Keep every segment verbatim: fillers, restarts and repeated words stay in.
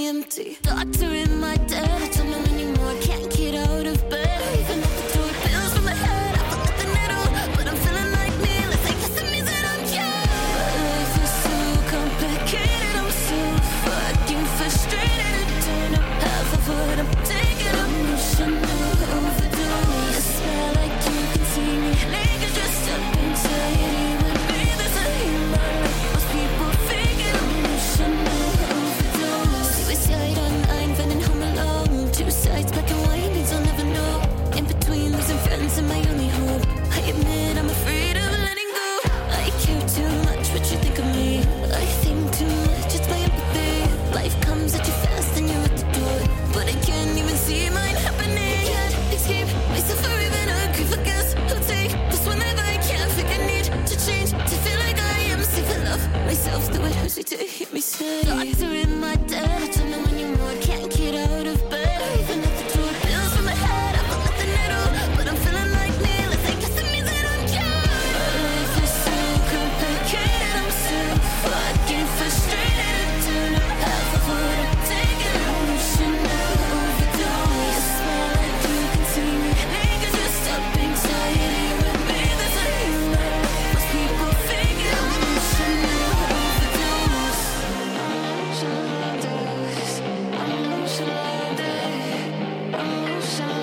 empty. Doctor in my debt, I don't know anymore, can't get out of bed. Even at the door, pills from my head, I forgot the needle, but I'm feeling like me, let's say yes to me that I'm cured. But life is so complicated, I'm so fucking frustrated. I turn up half of what I'm taking, emotional overdose. I smell like you can see me, niggas dressed up anxiety. With me, there's a human like most people fake it, emotional overdose. Suicide online, running home alone. Two sides, black and white, means I'll never know. In between, losing friends and my only hope. I admit I'm afraid of letting go. I care too much what you think of me. I think too much, it's my empathy. Life comes at you fast and you're at the door, but I can't even see mine happening. Can't escape myself or even agree for guess who'll take this whenever I can't think I need to change, to feel like I am safe and love myself, though it hurts me to hear me say. Doctor in my debt, I don't know anymore, can't get out of bed. Even at the door, pills from my head, I forgot the needle, but I'm feeling like me, let's say yes to me that I'm cured. But life is so complicated, I'm so fucking frustrated. I turn up half of what I'm taking, emotional overdose. I smell like you can see me, niggas just up anxiety. With me, there's a human, most people fake it, emotional overdose. Emotional overdose. Emotional overdose. Emotional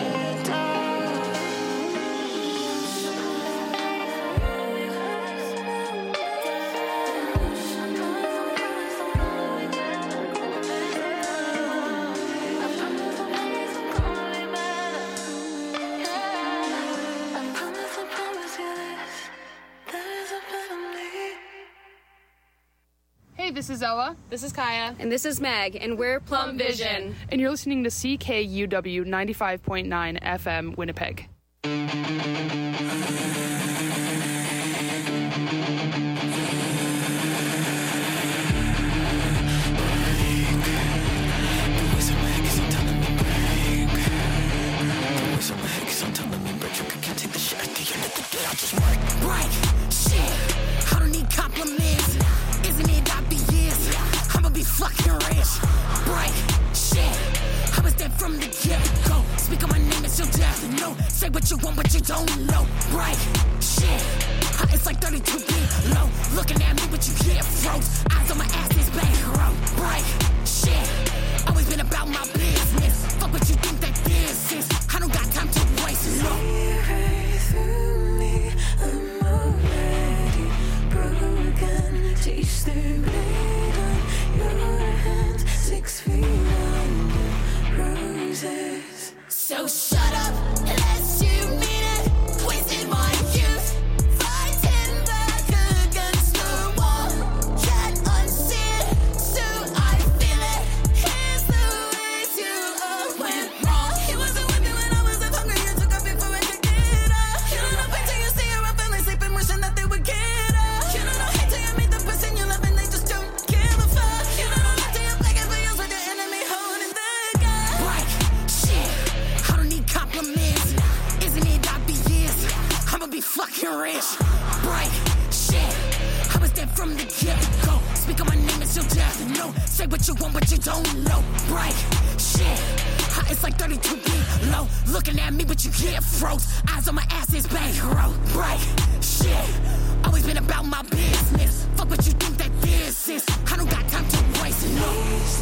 Hey, this is Ella. This is Kaya. And this is Meg, and we're Plum Vision. And you're listening to C K U W ninety-five point nine F M Winnipeg. Right, shit, I don't need compliments. Isn't it obvious? I'ma be fucking rich. Right, shit, I was there from the get-go. Speak on my name, it's your death. No, say what you want, but you don't know. Right, shit, it's like thirty-two feet low. Looking at me, but you hear froze. Eyes on my ass, it's bankroll. Right, shit, always been about my business. Fuck what you think that this is. I don't got time to waste. No. I'm already broken. Taste the blade on your hand. Six feet under roses. So shut up unless you mean it. Wasted my youth, fighting back against the wall. Can't unsee it, so I feel it. Here's the ways you all went wrong. He wasn't with me when I was that hungry. You took up before I could get up. You don't know pain till you see your family sleeping, wishing that they would get up. You don't know hate till you meet the person you love and they just don't give a fuck. You don't know love till you play it for yours with your enemy holding the gun. Right, shit, I don't need compliments. Isn't it obvious? I'ma be fucking rich. Right, shit, I was there from the get-go. Speak on my name, it's your death. No, say what you want, but you don't know. Right, shit, it's like thirty-two feet low. Looking at me, but you hear froze. Eyes on my ass, it's bankroll. Right, shit, always been about my business. Fuck what you think that this is. I don't got time to waste. No.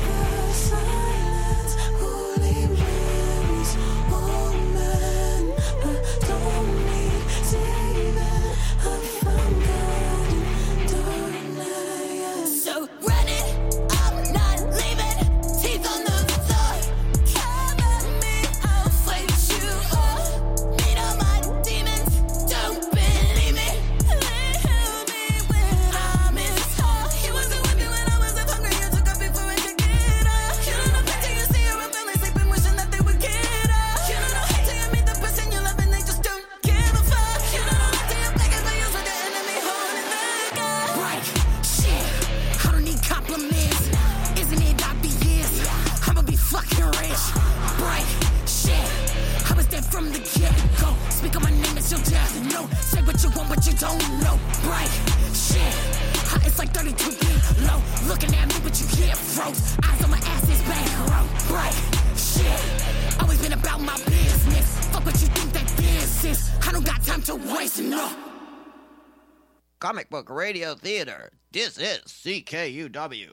Silence, holy memories, old man. I don't need saving. I found God in darkness. So run it, I'm not leaving. Teeth on the floor. Come at me, I'll fight you all. Meet all my demons, don't believe me. They help me when I'm in hell. He wasn't with me when I was up hungry. You took up before I could get up. You don't know pain till you see your own family sleeping, wishing that they would get up. You don't know hate till you meet the person you love and they just don't give a fuck. You don't know love till you play it for yours with the enemy holding the gun. Right, shit, I don't need compliments. Isn't it obvious? I'ma be fucking rich. Right, shit, I was there from the get-go. Speak on my name, it's your death. No, say what you want, but you don't know. Right, shit, it's It's like thirty-two feet low. Looking at me, but you can't froze. Eyes on my ass, it's back, road, right? Shit. Always been about my business. Fuck what you think that this is. I don't got time to waste, no. Comic Book Radio Theater. This is C K U W.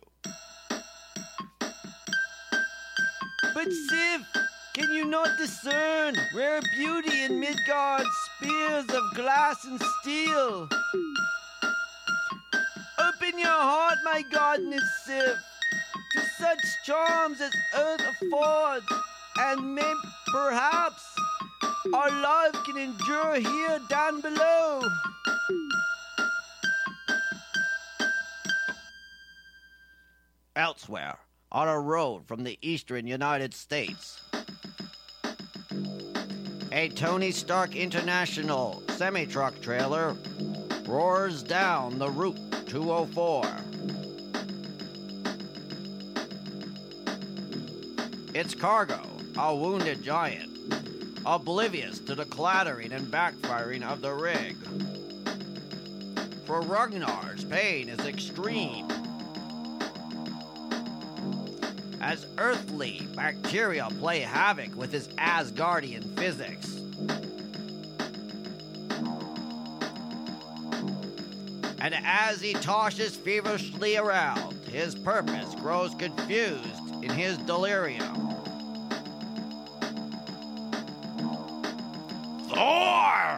But Sif, can you not discern rare beauty in Midgard's spears of glass and steel? Open your heart, my goddess Sif, to such charms as earth affords, and may perhaps our love can endure here down below. Elsewhere, on a road from the eastern United States, a Tony Stark International semi-truck trailer roars down the Route two oh four. Its cargo, a wounded giant, oblivious to the clattering and backfiring of the rig. For Ragnar's pain is extreme, as earthly bacteria play havoc with his Asgardian physics. And as he tosses feverishly around, his purpose grows confused in his delirium. Thor!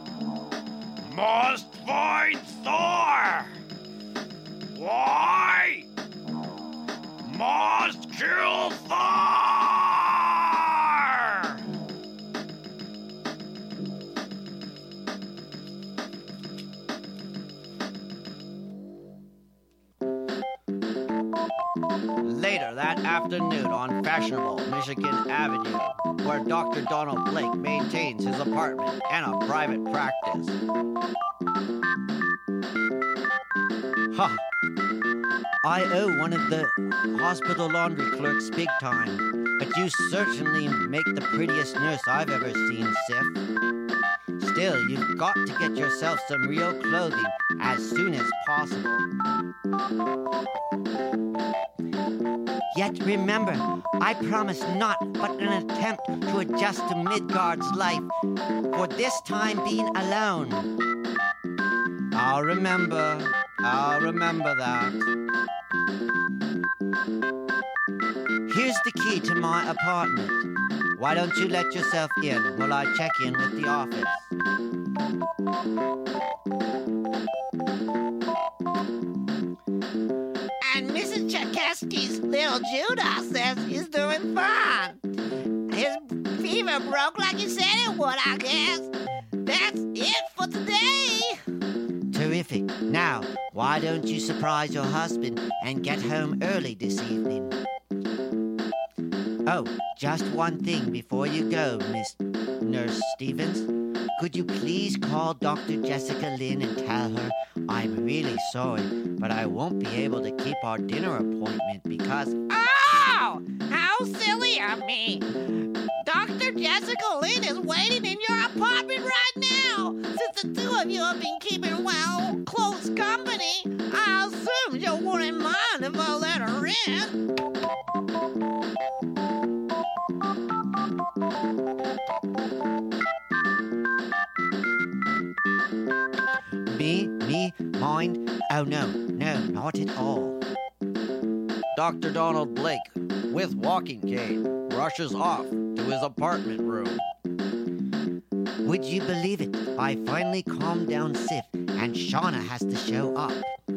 Must find Thor! Why? Must kill Thor! Later that afternoon on fashionable Michigan Avenue, where Doctor Donald Blake maintains his apartment and a private practice. Huh. I owe one of the hospital laundry clerks big time, but you certainly make the prettiest nurse I've ever seen, Sif. Still, you've got to get yourself some real clothing as soon as possible. Yet remember, I promise not but an attempt to adjust to Midgard's life, for this time being alone. I'll remember, I'll remember that. Here's the key to my apartment. Why don't you let yourself in while I check in with the office? And Missus Tchaikovsky's little Judah says he's doing fine. His fever broke like he said it would, I guess. That's it for today. Terrific. Now, why don't you surprise your husband and get home early this evening? Oh, just one thing before you go, Miss Nurse Stevens. Could you please call Doctor Jessica Lynn and tell her I'm really sorry, but I won't be able to keep our dinner appointment because... Oh, how silly of me. Doctor Jessica Lynn is waiting in your apartment right now. Since the two of you have been keeping, well, close company, I assumed you wouldn't mind if I let her in. Me? Me? Mind? Oh, no. No, not at all. Doctor Donald Blake, with walking cane, rushes off to his apartment room. Would you believe it? I finally calmed down Sif, and Shauna has to show up.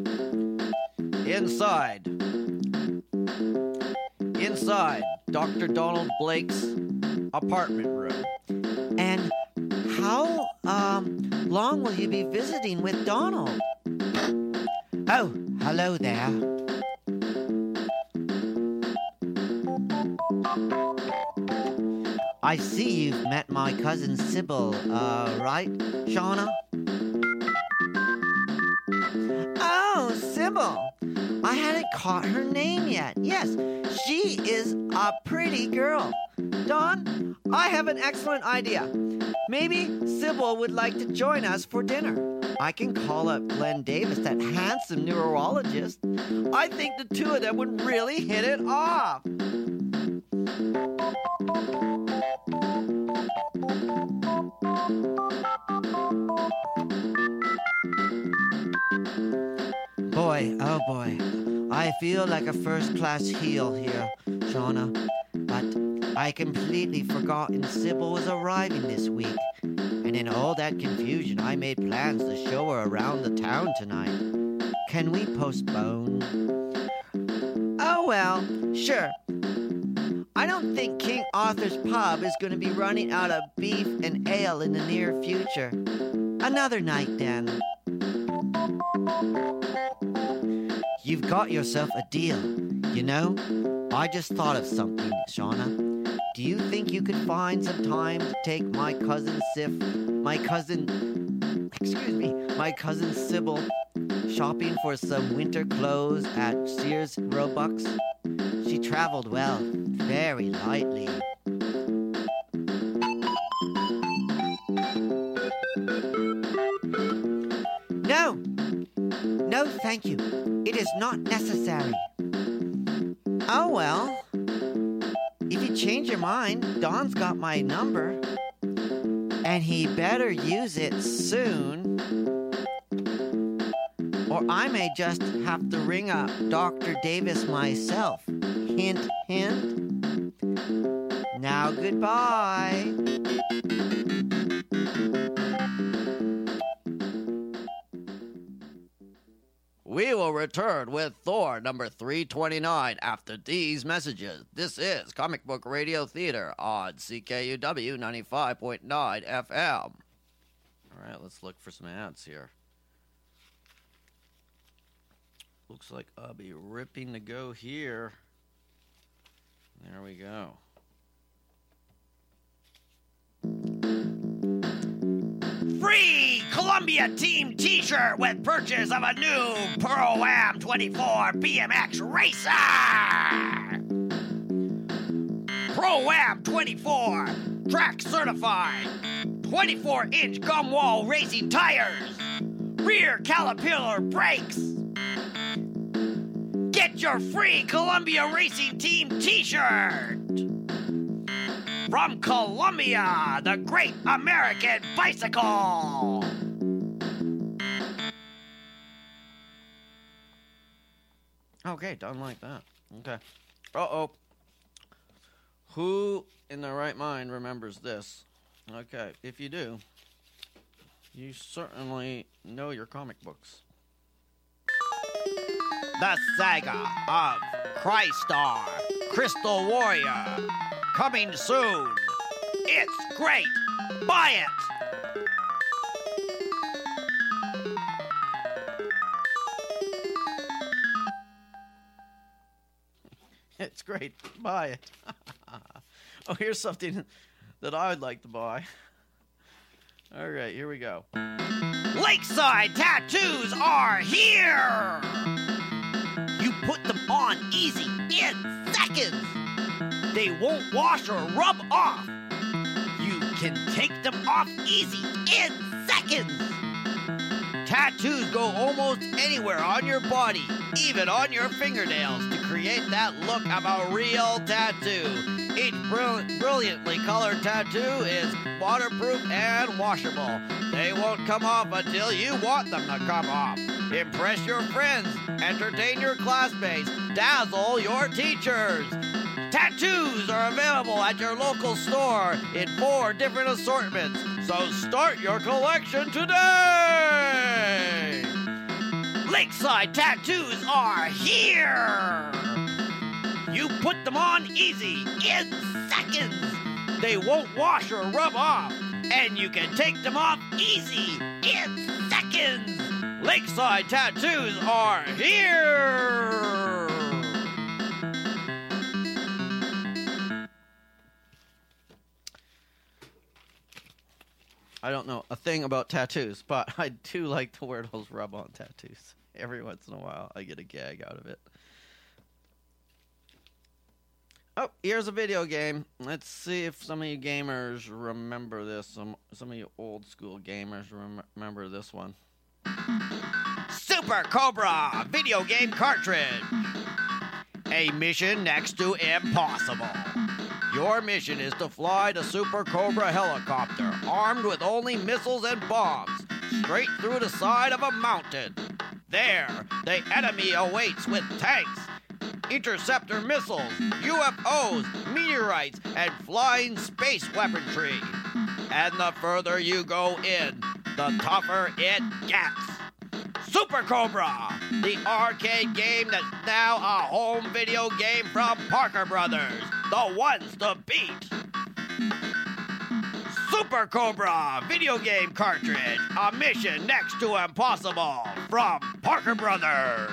Inside. Inside Doctor Donald Blake's apartment room. And how, um, long will you be visiting with Donald? Oh, hello there. I see you've met my cousin Sybil, uh, right, Shauna? Oh, Sybil. I hadn't caught her name yet. Yes, she is a pretty girl. Don, I have an excellent idea. Maybe Sybil would like to join us for dinner. I can call up Glenn Davis, that handsome neurologist. I think the two of them would really hit it off. Boy, oh boy, I feel like a first-class heel here, Shauna. But I completely forgotten Sybil was arriving this week. And in all that confusion, I made plans to show her around the town tonight. Can we postpone? Oh well, sure. I don't think King Arthur's Pub is going to be running out of beef and ale in the near future. Another night, then. You've got yourself a deal, you know? I just thought of something, Shauna. Do you think you could find some time to take my cousin Sif, my cousin, excuse me, my cousin Sybil, shopping for some winter clothes at Sears Roebuck? She traveled well, very lightly. No, no, thank you. It is not necessary. Oh well. If you change your mind, Don's got my number. And he better use it soon. Or I may just have to ring up Doctor Davis myself. Hint, hint. Now goodbye. We will return with Thor number three twenty-nine after these messages. This is Comic Book Radio Theater on C K U W ninety-five point nine F M. All right, let's look for some ads here. Looks like I'll be ripping to go here. There we go. Free Columbia Team T-shirt with purchase of a new Pro-Am twenty-four B M X Racer. Pro-Am twenty-four, track certified, twenty-four inch gum wall racing tires, rear Caterpillar brakes. Get your free Columbia Racing Team T-shirt. From Columbia, the great American bicycle. Okay, done like that. Okay. Uh-oh. Who in their right mind remembers this? Okay, if you do, you certainly know your comic books. The saga of Crystar, Crystal Warrior. Coming soon. It's great. Buy it. It's great. Buy it. Oh, here's something that I would like to buy. All right, here we go. Lakeside tattoos are here. You put them on easy in seconds. They won't wash or rub off. You can take them off easy in seconds. Tattoos go almost anywhere on your body, even on your fingernails, to create that look of a real tattoo. Each brill- brilliantly colored tattoo is waterproof and washable. They won't come off until you want them to come off. Impress your friends, entertain your classmates, dazzle your teachers. Tattoos are available at your local store in four different assortments, so start your collection today! Lakeside tattoos are here! You put them on easy in seconds! They won't wash or rub off, and you can take them off easy in seconds! Lakeside tattoos are here! I don't know a thing about tattoos, but I do like to wear those rub-on tattoos. Every once in a while, I get a gag out of it. Oh, here's a video game. Let's see if some of you gamers remember this. Some some of you old school gamers rem- remember this one. Super Cobra video game cartridge. A mission next to impossible. Your mission is to fly the Super Cobra helicopter, armed with only missiles and bombs, straight through the side of a mountain. There, the enemy awaits with tanks, interceptor missiles, U F Os, meteorites, and flying space weaponry. And the further you go in, the tougher it gets. Super Cobra, the arcade game that's now a home video game from Parker Brothers, the ones to beat. Super Cobra video game cartridge, a mission next to impossible from Parker Brothers.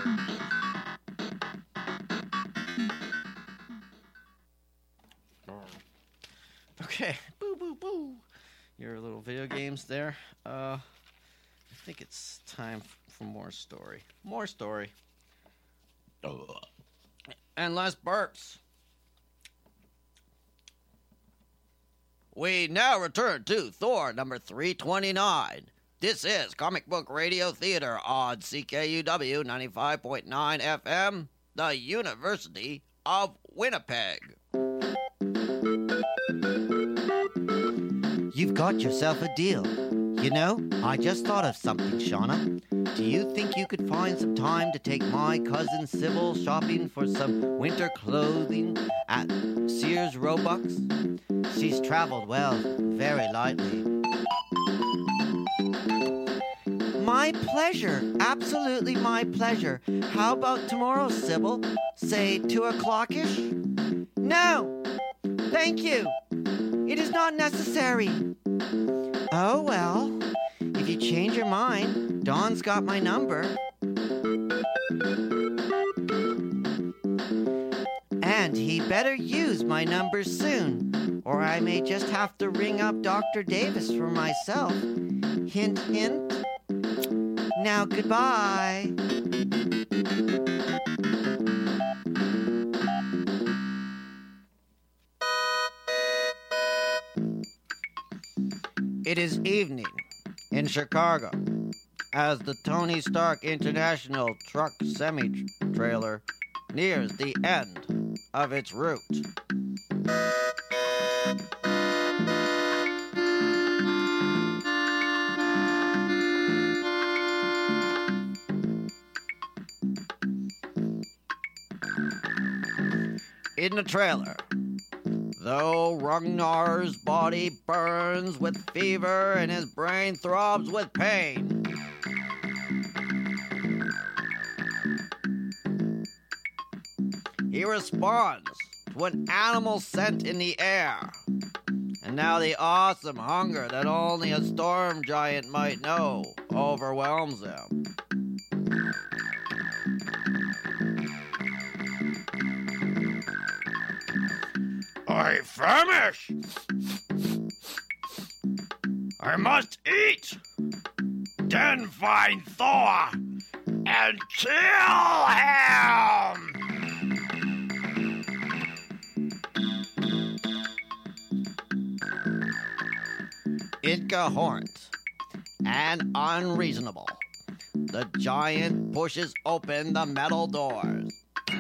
Okay, boo boo boo. Your little video games there. Uh, I think it's time for more story. More story. And less burps. We now return to Thor number three twenty-nine. This is Comic Book Radio Theater on C K U W ninety-five point nine F M, the University of Winnipeg. You've got yourself a deal. You know, I just thought of something, Shauna. Do you think you could find some time to take my cousin Sybil shopping for some winter clothing at Sears Roebuck? She's traveled well, very lightly. My pleasure. Absolutely my pleasure. How about tomorrow, Sybil? Say two o'clock-ish? No. Thank you. It is not necessary. Oh, well. If you change your mind, Dawn's got my number. And he better use my number soon, or I may just have to ring up Doctor Davis for myself. Hint, hint. Now, goodbye. It is evening in Chicago as the Tony Stark International Truck Semi-Trailer nears the end of its route. In the trailer, though Ragnar's body burns with fever and his brain throbs with pain, he responds to an animal scent in the air, and now the awesome hunger that only a storm giant might know overwhelms him. I famish! I must eat! Then find Thor and kill him! Incoherent and unreasonable, the giant pushes open the metal doors.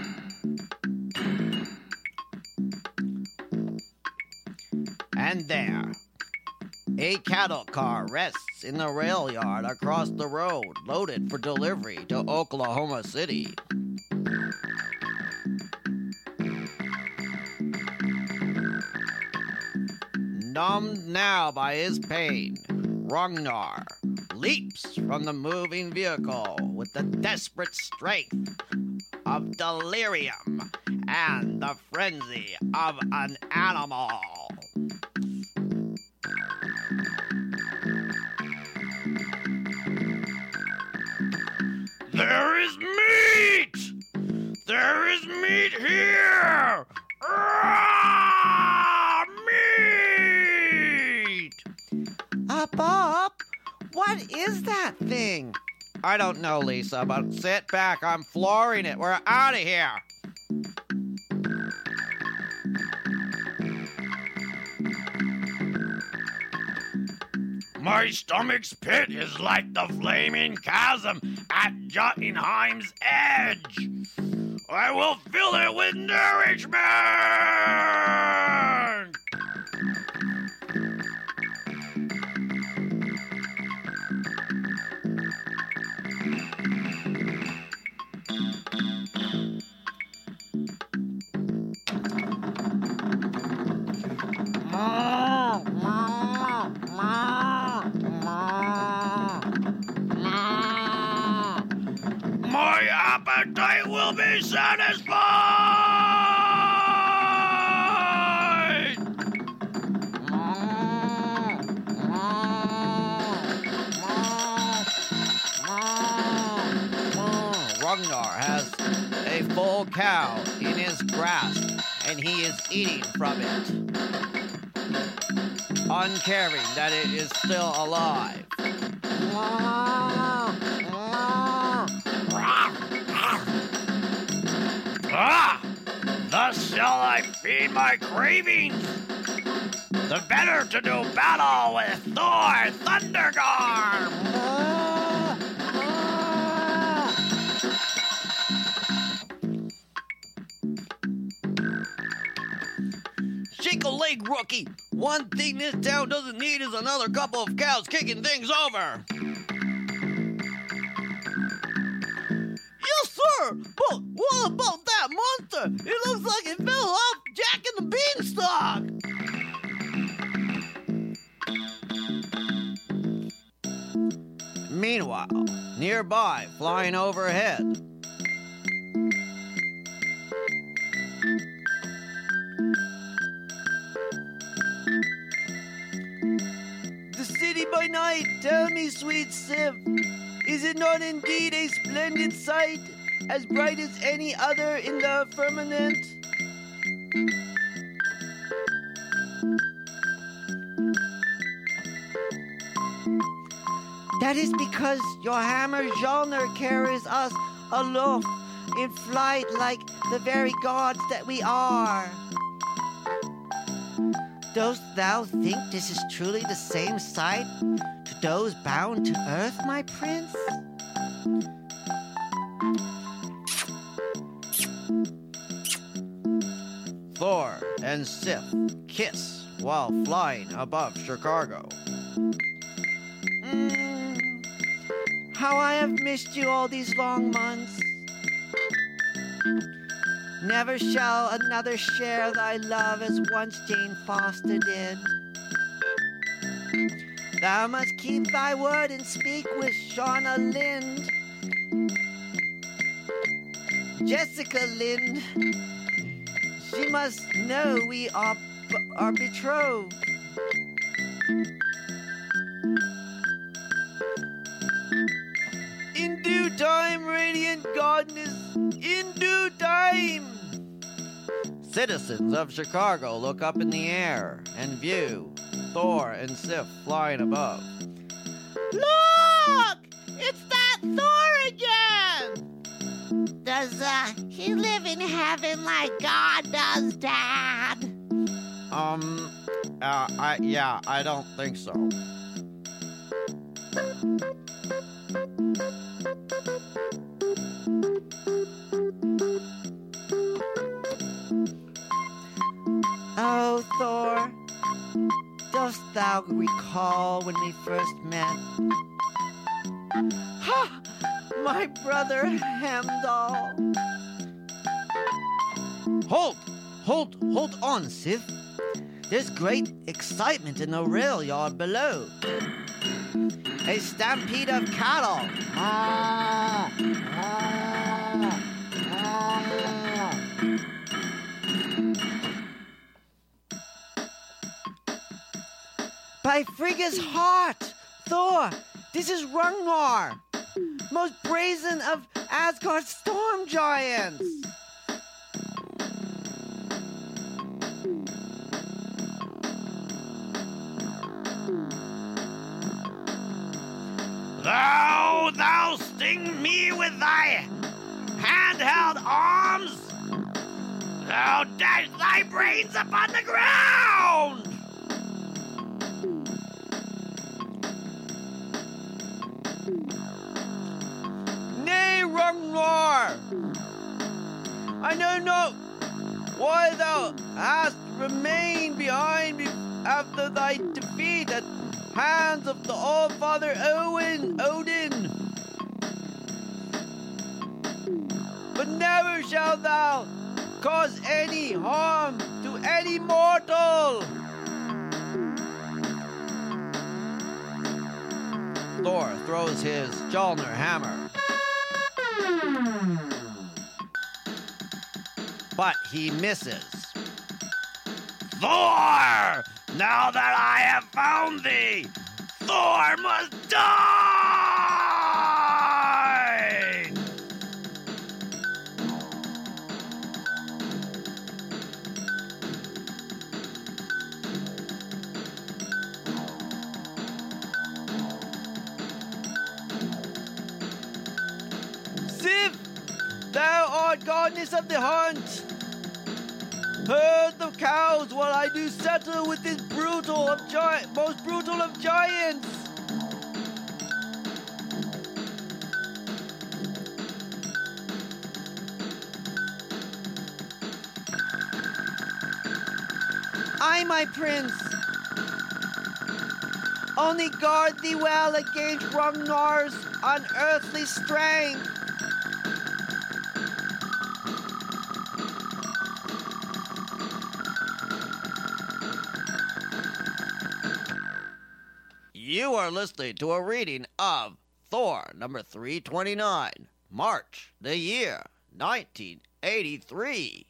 And there, a cattle car rests in the rail yard across the road, loaded for delivery to Oklahoma City. Numbed now by his pain, Ragnar leaps from the moving vehicle with the desperate strength of delirium and the frenzy of an animal. There is meat! There is meat here! Ah, meat! Uh, Bob, what is that thing? I don't know, Lisa, but sit back. I'm flooring it. We're out of here. My stomach's pit is like the flaming chasm at Jotunheim's edge. I will fill it with nourishment! My appetite will be satisfied! Ragnar has a full cow in his grasp, and he is eating from it, uncaring that it is still alive. Ah! Thus shall I feed my cravings. The better to do battle with Thor Thundergarm. Shake a leg, rookie. One thing this town doesn't need is another couple of cows kicking things over. Yes, sir. But what about that monster? It looks like it fell off Jack and the Beanstalk. Meanwhile, nearby, flying overhead, The city by night, tell me, sweet Sif, is it not indeed a splendid sight, as bright as any other in the firmament? that is because your hammer Mjolnir carries us aloft in flight like the very gods that we are. Dost thou think this is truly the same sight to those bound to earth, my prince? Thor and Sif kiss while flying above Chicago. Mm, how I have missed you all these long months. Never shall another share thy love as once Jane Foster did. Thou must keep thy word and speak with Shauna Lind. Jessica Lind. She must know we are, are betrothed. In due time, radiant goddess, in due time. Citizens of Chicago look up in the air and view Thor and Sif flying above. Look! It's that Thor again! Does, uh, he live in heaven like God does, Dad? Um, uh, I, yeah, I don't think so. Oh, Thor, dost thou recall when we first met? Ha! My brother Heimdall. Hold, hold, hold on, Sif. There's great excitement in the rail yard below. A stampede of cattle. Ah, ah, ah. By Frigga's heart, Thor, this is Ragnar, most brazen of Asgard's storm giants. Thou, thou sting me with thy handheld arms. Thou dash thy brains upon the ground. Nay, Ragnar! I know not why thou hast remained behind be- after thy defeat at hands of the All-Father Owen, Odin. But never shalt thou cause any harm to any mortal. Thor throws his Mjolnir hammer. But he misses. Thor! Now that I have found thee, Thor must die! Sif, thou art goddess of the hunt. Herd the cows while I do settle with this brutal of gi- most brutal of giants. I, my prince, only guard thee well against Ragnar's unearthly strength. You are listening to a reading of Thor number three twenty-nine, March, the year nineteen eighty-three.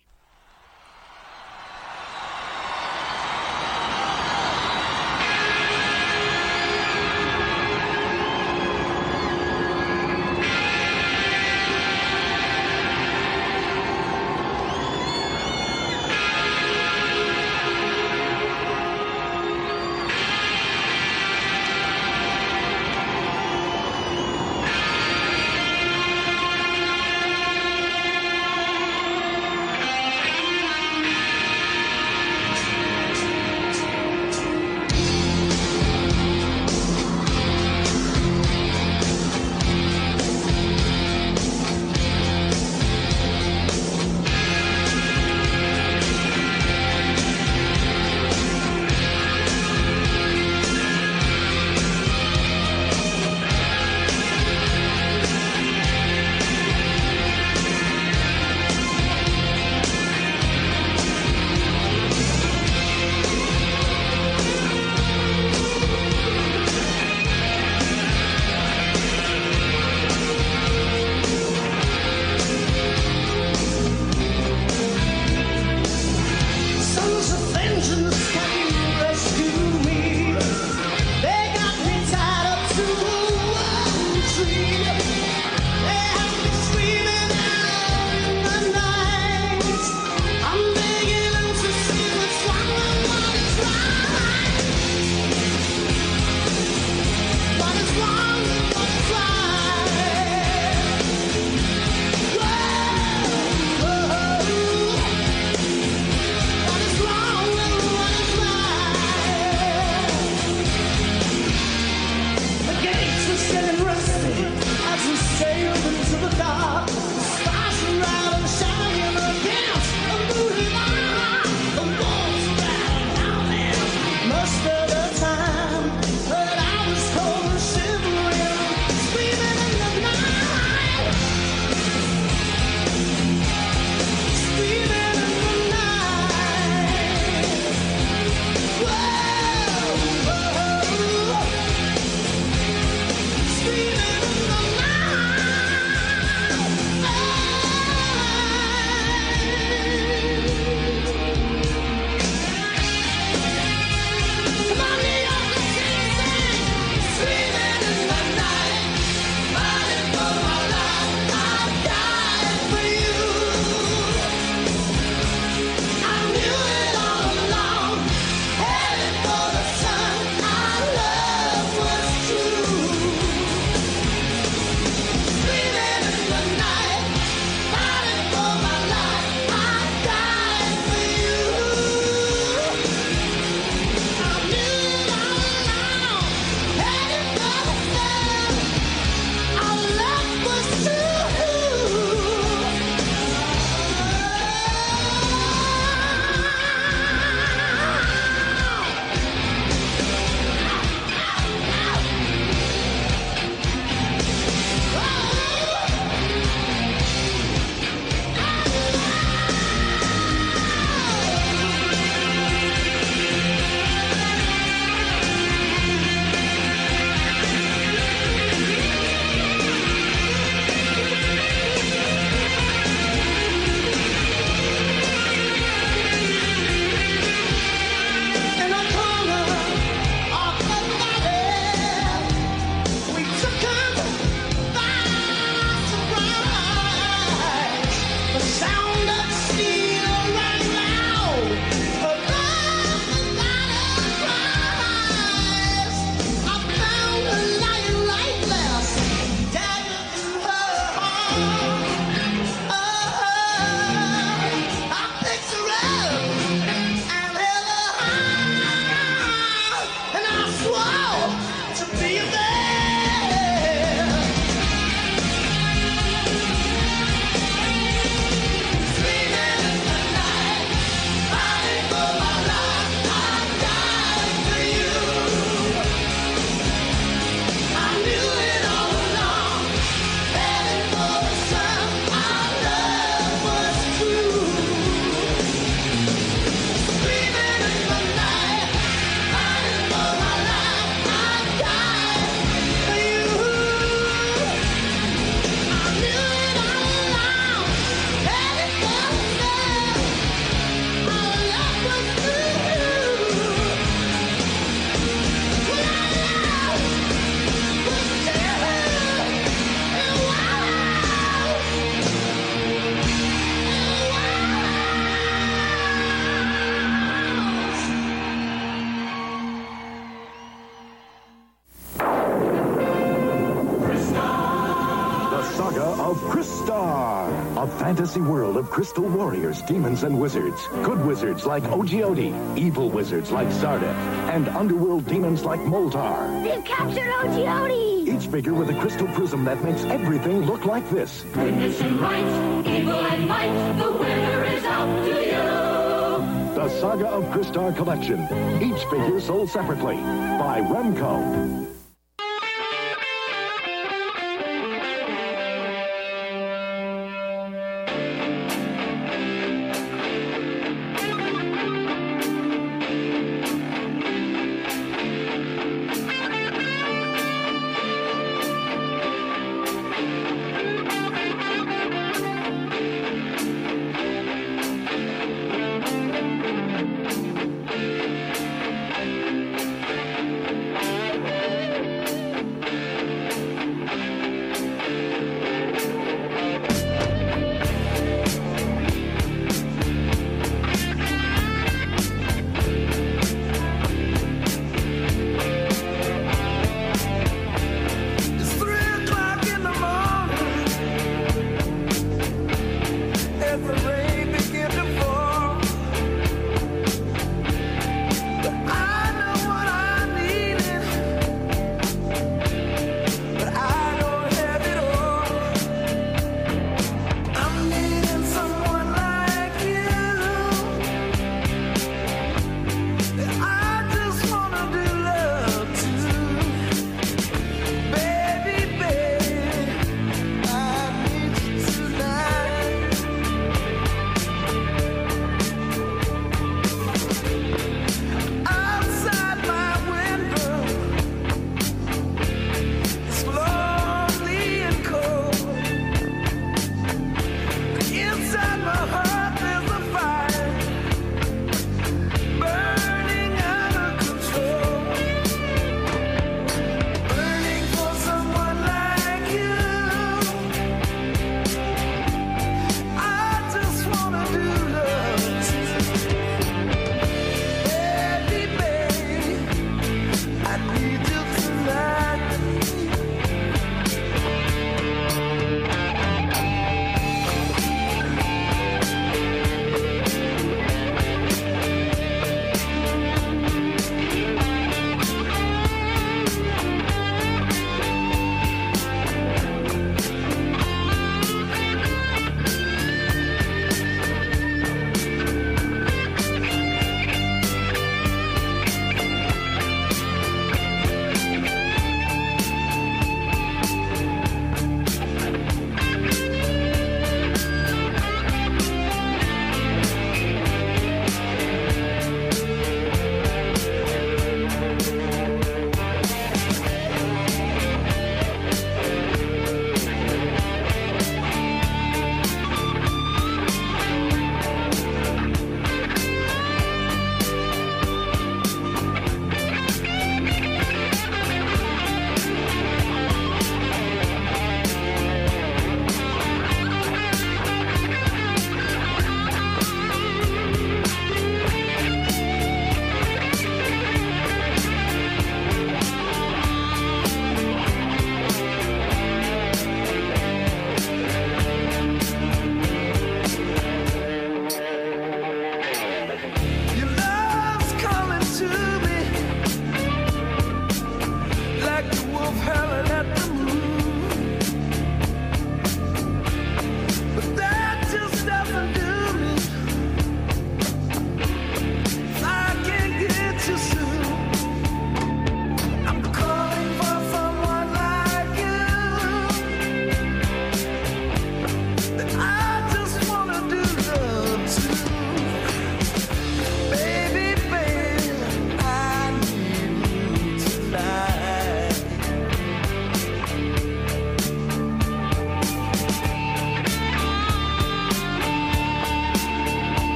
of Crystar, a fantasy world of crystal warriors, demons, and wizards. Good wizards like Ogeody, evil wizards like Zardef, and underworld demons like Moltar. They've captured Ogeody! Each figure with a crystal prism that makes everything look like this. Goodness and right, evil and might, the winner is out to you! The Saga of Crystar Collection. Each figure sold separately by Remco.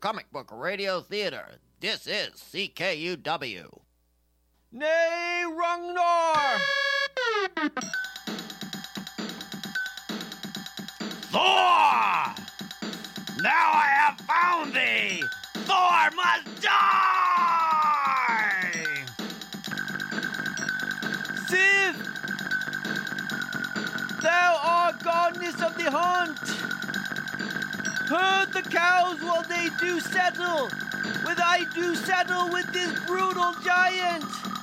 comic book radio theater. This is C K U W. Nay, Ragnar! Thor! Now I have found thee! Thor must die! Sif! Thou art goddess of the hunt! Herd the cows while they do settle, with I do settle with this brutal giant!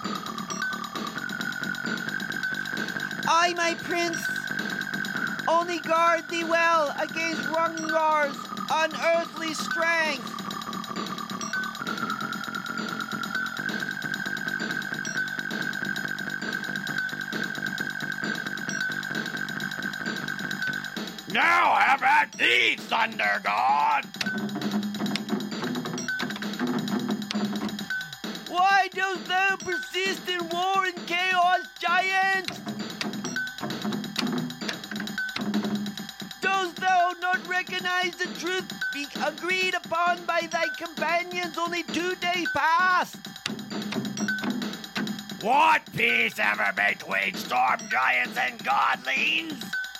I, my prince, only guard thee well against Ragnar's unearthly strength. Now have at thee, Thunder God! Why dost thou persist in war and chaos, giant? Dost thou not recognize the truth be agreed upon by thy companions only two days past? What peace ever between storm giants and godlings?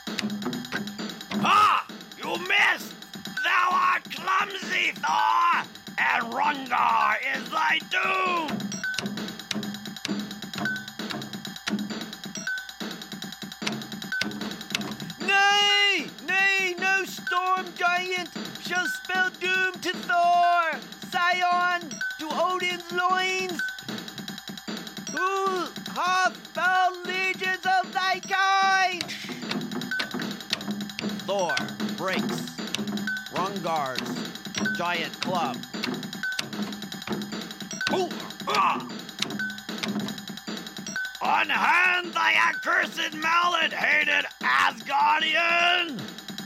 Ha! You missed! Thou art clumsy, Thor! And Rungar is thy doom! Nay! Nay, no storm giant shall spell doom to Thor, scion to Odin's loins, who hath found legions of thy kind! Thor breaks Rungar's giant club. Ooh, ah. Unhand thy accursed mallet-hated Asgardian!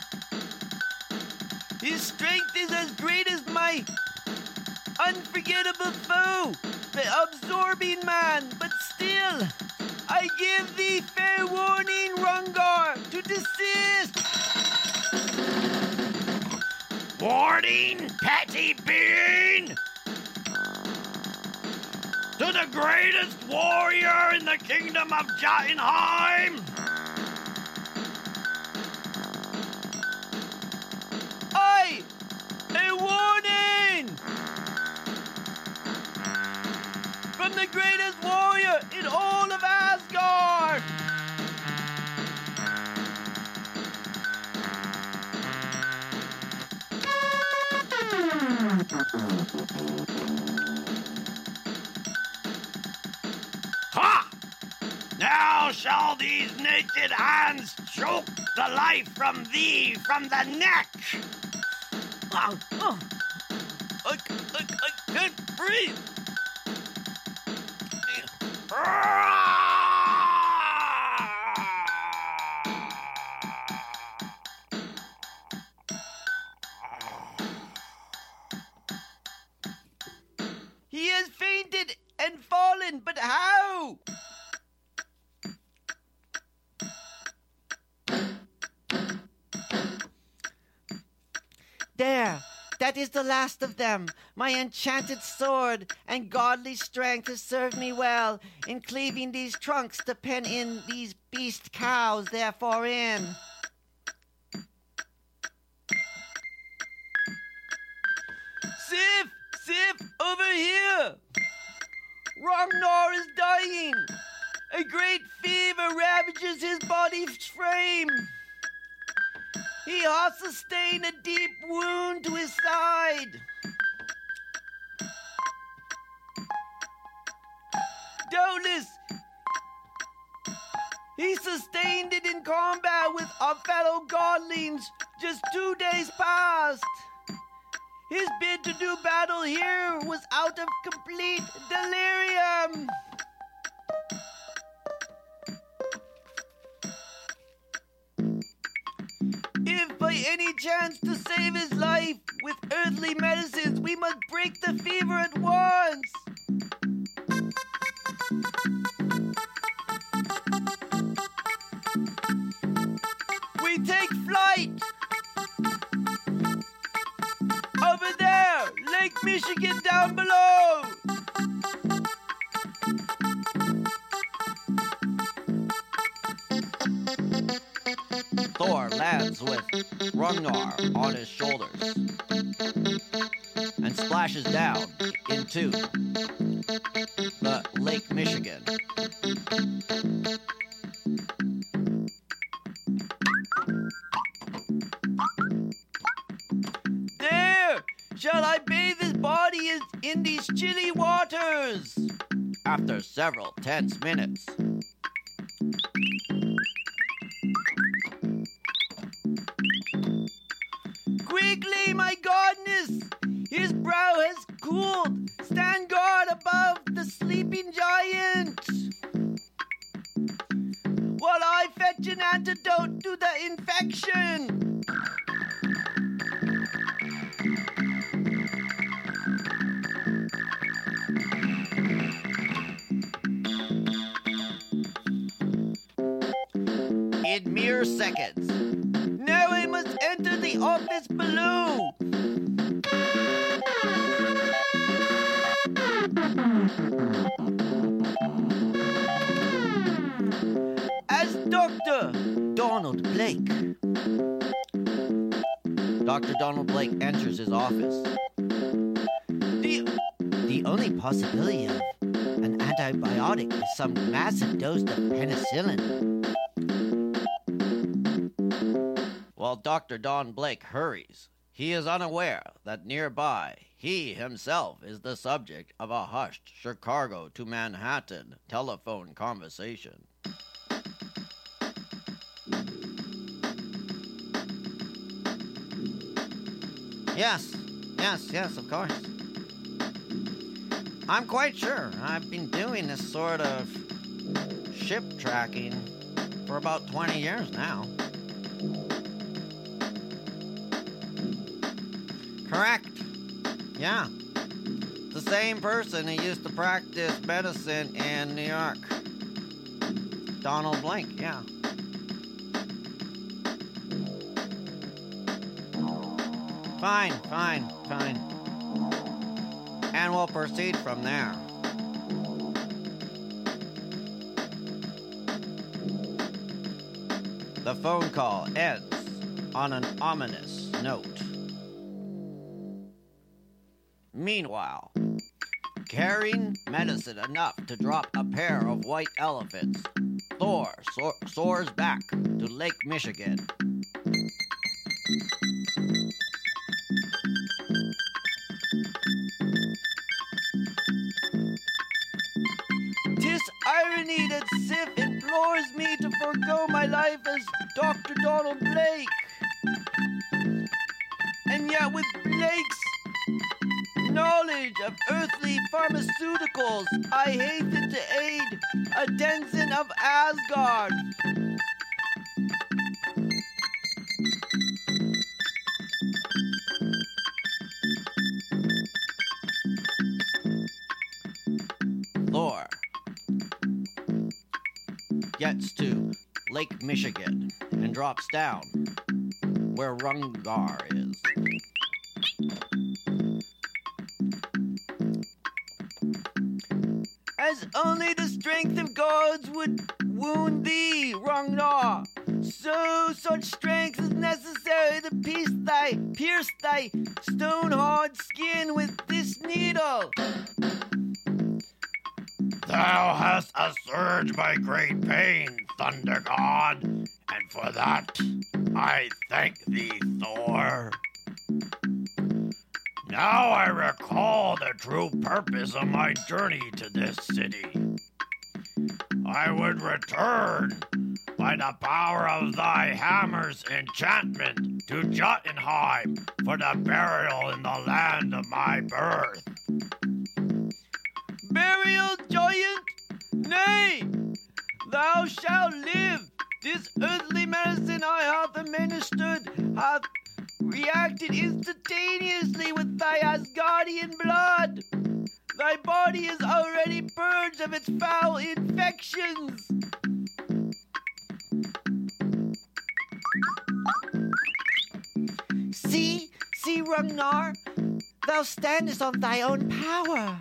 His strength is as great as my unforgettable foe, the absorbing man, but still, I give thee fair warning, Rungar, to desist! Warning, petty being! To the greatest warrior in the kingdom of Jotunheim! Aye! A warning! From the greatest warrior in all of Asgard! Ha! Now shall these naked hands choke the life from thee from the neck! Oh, oh. I, I, I can't breathe! He has fainted and fallen, but how? There, that is the last of them. My enchanted sword and godly strength has served me well in cleaving these trunks to pen in these beast cows therefore in. Sif! Sif! Over here! Ragnar is dying! A great fever ravages his body's frame. He has sustained a deep wound to his side. Doubtless, he sustained it in combat with our fellow godlings just two days past. His bid to do battle here was out of complete delirium. If by any chance to save his life with earthly medicines, we must break the fever at once. We take flight. Over there, Thor lands with Ragnar on his shoulders and splashes down into the Lake Michigan. There! Shall I bathe his body in these chilly waters? After several tense minutes, Quickly, my godness! His brow has cooled. Stand guard above the sleeping giant. While I fetch an antidote to the infection. in mere seconds. Now I must enter the office below. As Doctor Donald Blake. Doctor Donald Blake enters his office. The, the only possibility of an antibiotic is some massive dose of penicillin. While Doctor Don Blake hurries, he is unaware that nearby he himself is the subject of a hushed Chicago to Manhattan telephone conversation. Yes, yes, yes, of course. I'm quite sure. I've been doing this sort of ship tracking for about twenty years now. Correct. Yeah. The same person who used to practice medicine in New York. Donald Blake, yeah. Fine, fine, fine. And we'll proceed from there. The phone call ends on an ominous note. Meanwhile, carrying medicine enough to drop a pair of white elephants, Thor so- soars back to Lake Michigan. Tis irony that Sif implores me to forego my life as Doctor Donald Blake. And yet with Blake's knowledge of earthly pharmaceuticals, I hasten to aid a denizen of Asgard. Thor gets to Lake Michigan and drops down where Ragnar is. As only the strength of gods would wound thee, Ragnar. So such strength is necessary to pierce thy, pierce thy stone-hard skin with this needle. Thou hast assuaged my great pain, Thunder God, and for that I thank thee, Thor. Now I recall the true purpose of my journey to this city. I would return by the power of thy hammer's enchantment to Jotunheim for the burial in the land of my birth. Burial, giant? Nay, thou shalt live. This earthly medicine I have administered hath reacted instantaneously with thy Asgardian blood. Thy body is already purged of its foul infections. See, see, Ragnar, thou standest on thy own power.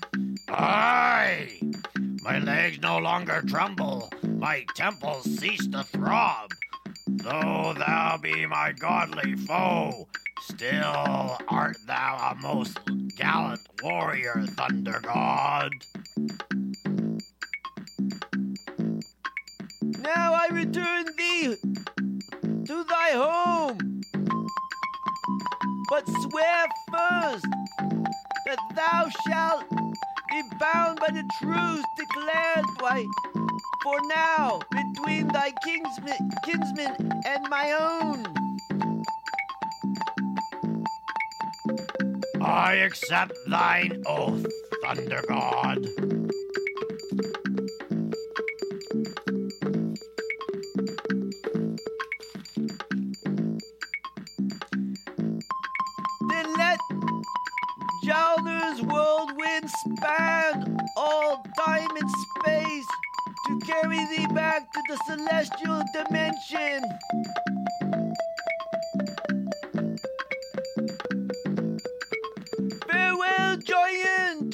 Aye! My legs no longer tremble, my temples cease to throb. Though thou be my godly foe, still art thou a most gallant warrior, Thunder God. Now I return thee to thy home. But swear first that thou shalt be bound by the truce declared by for now between thy kinsman, kinsman and my own. I accept thine oath, Thunder God. Then let Jalner's whirlwind span all time and space to carry thee back to the celestial dimension. Farewell, giant!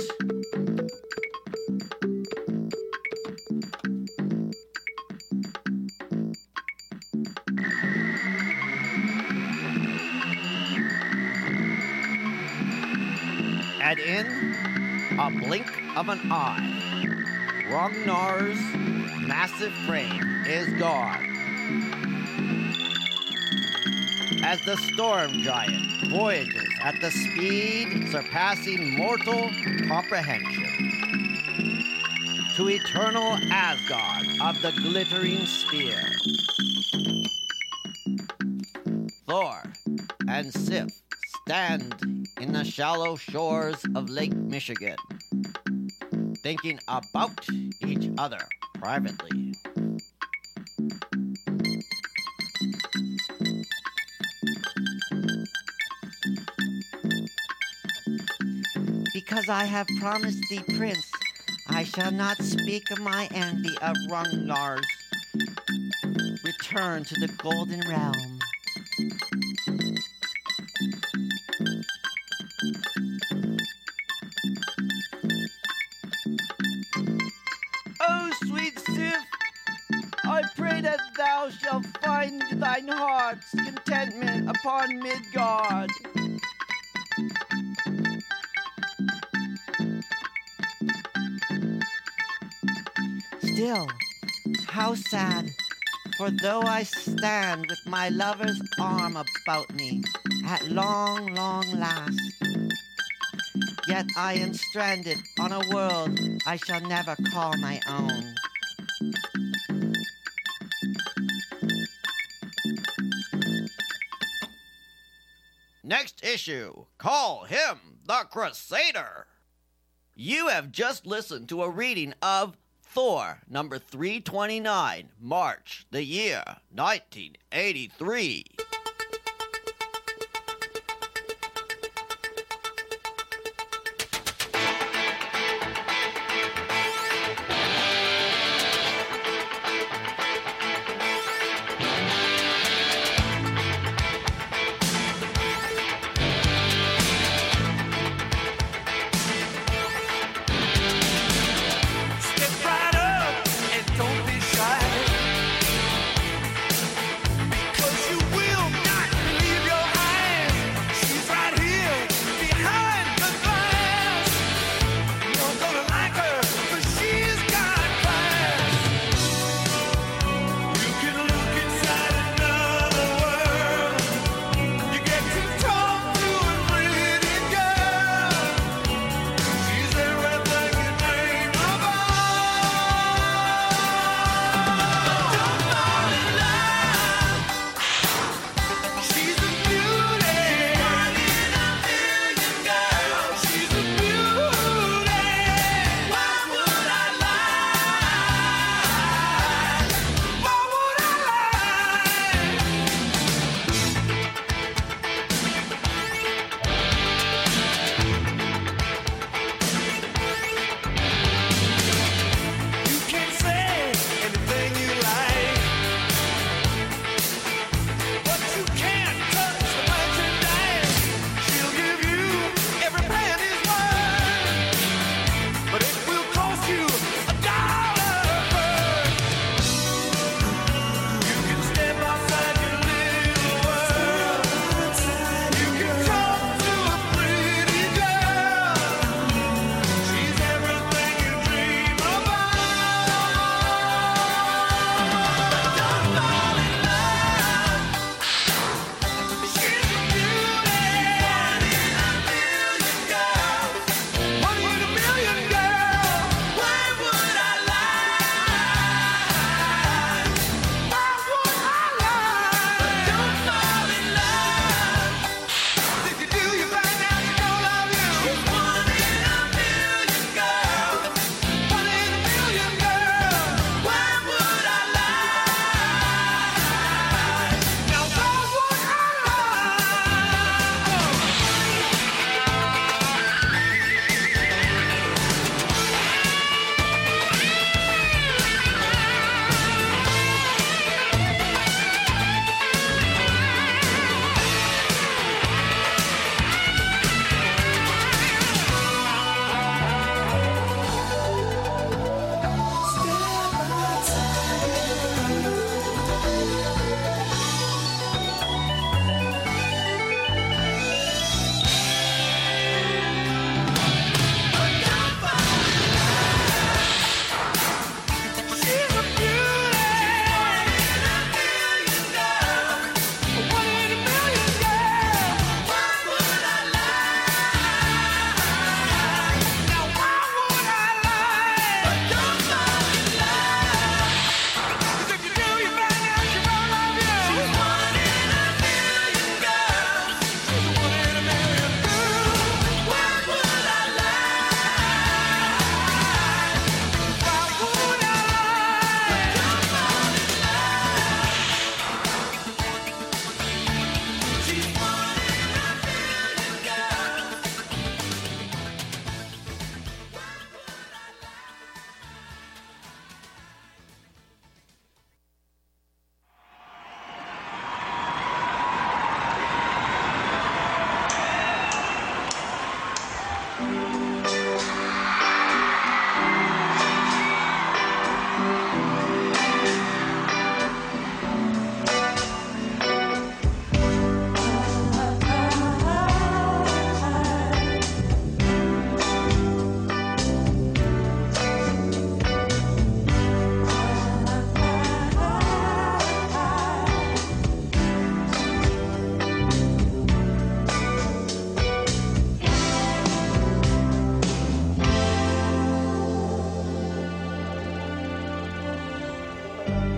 And in a blink of an eye, Ragnar's massive frame is gone. As the storm giant voyages at the speed surpassing mortal comprehension to eternal Asgard of the glittering spear. Thor and Sif stand in the shallow shores of Lake Michigan, thinking about each other privately. Because I have promised thee, Prince, I shall not speak of my envy of Ragnar's return to the Golden Realm. O sweet Sif, I pray that thou shalt find thine heart's contentment upon Midgard. Still, how sad, for though I stand with my lover's arm about me, at long, long last, yet I am stranded on a world I shall never call my own. Next issue, call him the Crusader. You have just listened to a reading of Thor, number three twenty-nine, March, the year nineteen eighty-three. Step right up and don't be shy, because you will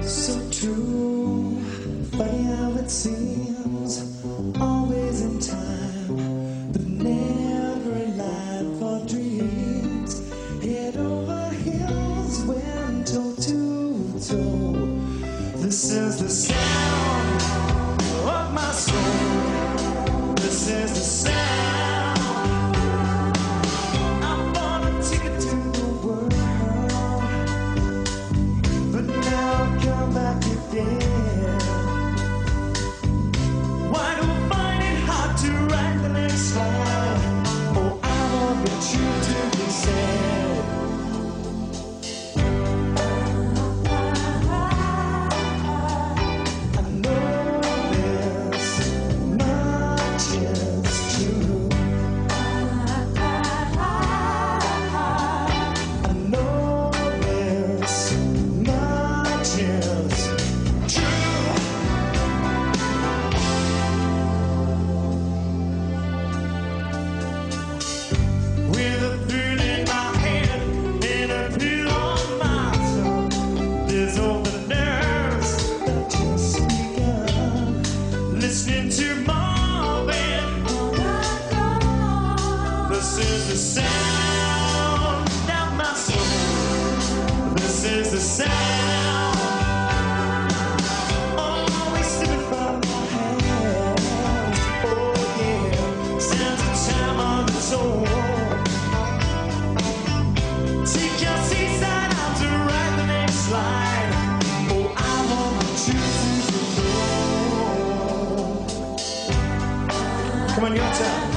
So true, funny how it seems, always in time, but never in line for dreams. Head over heels when toe to toe. This is the sound of my soul. This is the sound. I bought a ticket to the world, but now I come back again. Why do I find it hard to write the next line? Oh, I want you to be sad. Listening to Marvin. This is the sound of my soul. This is the sound. Always slipping from my hands. Oh yeah, sounds of time on its own. Take your seaside out to write the next line. Oh, I want you to know. Come on, your time.